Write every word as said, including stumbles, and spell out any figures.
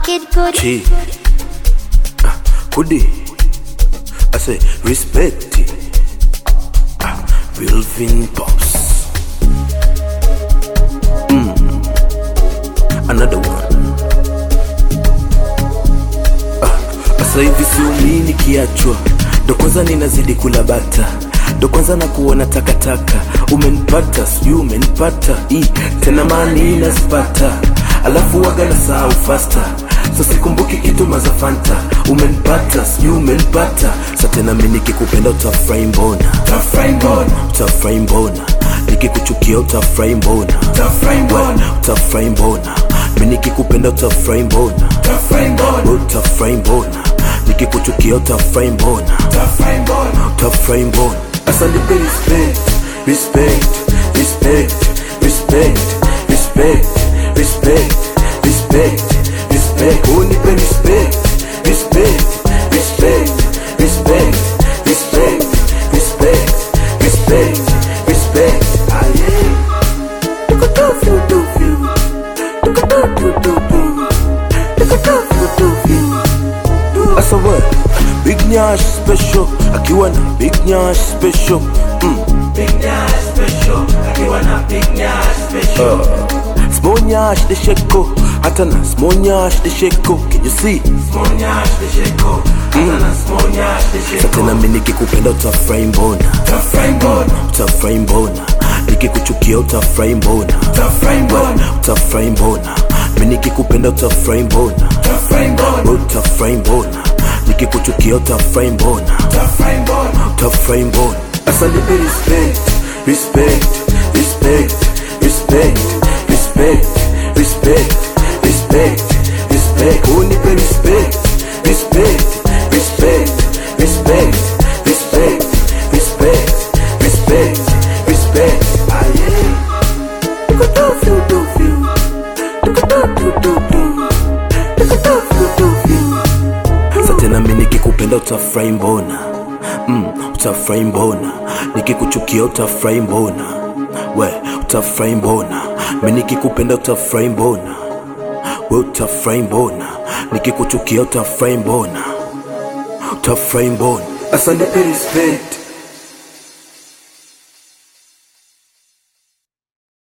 Kid Cudi. Chi. Ah, Cudi. I say respect it. Ah, Real Vin Pops. Mm. Another one. Ah, asa hivi siumii nikiachwa. Ndo kwanza ninazidi kula bata. Ndo kwanza na kuona takataka. Umenipata, sijui umenipata. I, tena mani inazipata. Alafu waga na saa ufasta. So sikumbuki kitu mazafanta. Umenipata, sijui umenipata. Sa tena mimi nikikupenda utafurahi mbona. Utafurahi mbona. Utafurahi mbona. Nikikuchukia utafurahi mbona. Utafurahi mbona. Utafurahi mbona. Mimi nikikupenda utafurahi mbona. Utafurahi mbona. Utafurahi mbona. Nikikuchukia utafurahi mbona. Utafurahi mbona. Utafurahi mbona. Asa nipe respect, respect, respect, respect, respect, respect, respect, respect. Oh, nipe respect, respect, respect, respect, respect, respect, respect, respect. Ah yeah. Look at that you do you. Look at that you do you. Look at that you do you. Asa what? Big Nyash special, akiwa na Big Nyash special. Mm. Big Nyash special, akiwa na Big Nyash special. Uh, small Nyash the sheko, hata na small Nyash the sheko. Can you see? Small Nyash the sheko, hata na small Nyash the sheko. Sa tena mimi nikikupenda utafurahi mbona. Utafurahi mbona. Utafurahi mbona. Nikikuchukia utafurahi mbona. Utafurahi mbona. Utafurahi mbona. Mimi nikikupenda utafurahi mbona. Utafurahi mbona. Utafurahi mbona. Nikikuchukia utafurahi mbona. Utafurahi mbona. Utafurahi mbona. Asa nipe respect, respect, respect, respect, respect, respect, respect, respect. Oh, nipe respect, respect, respect, respect, respect, respect, respect, respect. Ah yeah. Look at that you do you. Look at that you do you. Look at that you do you. Sa tena mimi nikikupenda utafurahi mbona. Mm, utafurahi mbona. Nikikuchukia utafurahi mbona. We, utafurahi mbona. Mimi nikikupenda utafurahi mbona. We, utafurahi mbona. Nikikuchukia utafurahi mbona. Utafurahi mbona. Asa nipe respect,